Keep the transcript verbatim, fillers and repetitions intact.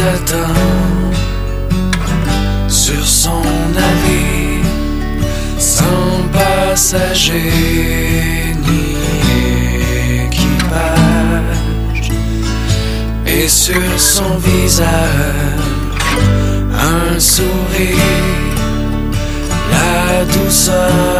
t'attend sur son navire, sans passager ni équipage, et sur son visage un sourire, la douceur